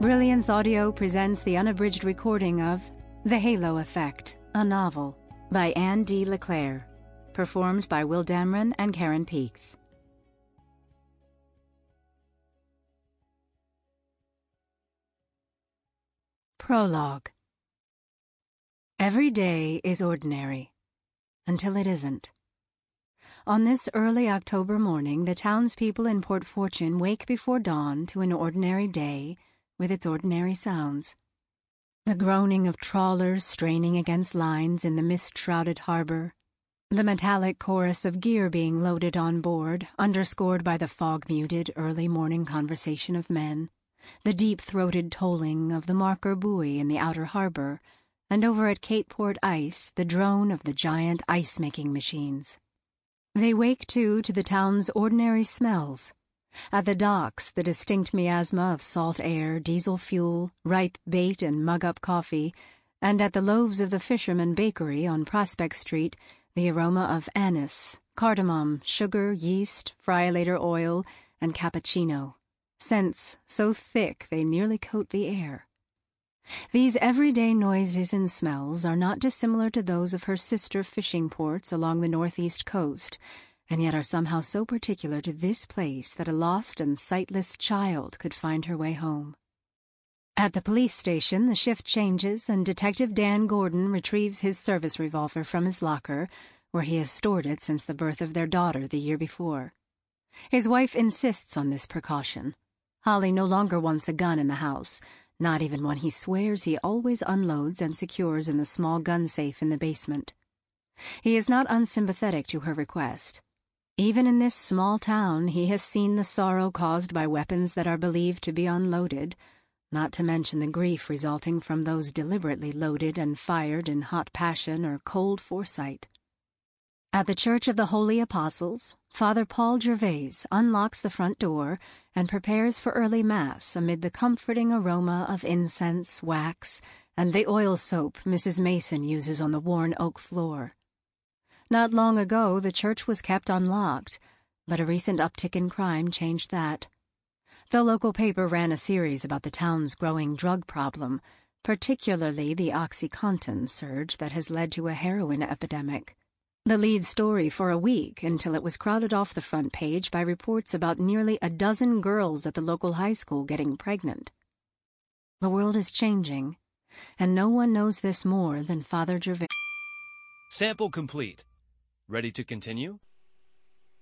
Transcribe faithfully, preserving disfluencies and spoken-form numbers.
Brilliance Audio presents the unabridged recording of The Halo Effect, a novel, by Anne D. LeClaire, performed by Will Damron and Karen Peaks. Prologue. Every day is ordinary, until it isn't. On this early October morning, the townspeople in Port Fortune wake before dawn to an ordinary day with its ordinary sounds. The groaning of trawlers straining against lines in the mist-shrouded harbor, the metallic chorus of gear being loaded on board, underscored by the fog-muted early morning conversation of men, the deep-throated tolling of the marker buoy in the outer harbor, and over at Cape Port Ice, the drone of the giant ice-making machines. They wake, too, to the town's ordinary smells. At the docks, the distinct miasma of salt air, diesel fuel, ripe bait, and mug-up coffee, and at the loaves of the Fisherman Bakery on Prospect Street, the aroma of anise, cardamom, sugar, yeast, friolator oil, and cappuccino, scents so thick they nearly coat the air. These everyday noises and smells are not dissimilar to those of her sister fishing ports along the northeast coast, and yet are somehow so particular to this place that a lost and sightless child could find her way home. At the police station, the shift changes, and Detective Dan Gordon retrieves his service revolver from his locker, where he has stored it since the birth of their daughter the year before. His wife insists on this precaution. Holly no longer wants a gun in the house, not even one he swears he always unloads and secures in the small gun safe in the basement. He is not unsympathetic to her request. Even in this small town, he has seen the sorrow caused by weapons that are believed to be unloaded, not to mention the grief resulting from those deliberately loaded and fired in hot passion or cold foresight. At the Church of the Holy Apostles, Father Paul Gervais unlocks the front door and prepares for early Mass amid the comforting aroma of incense, wax, and the oil soap Missus Mason uses on the worn oak floor. Not long ago, the church was kept unlocked, but a recent uptick in crime changed that. The local paper ran a series about the town's growing drug problem, particularly the OxyContin surge that has led to a heroin epidemic. The lead story for a week until it was crowded off the front page by reports about nearly a dozen girls at the local high school getting pregnant. The world is changing, and no one knows this more than Father Gervais. Sample complete. Ready to continue?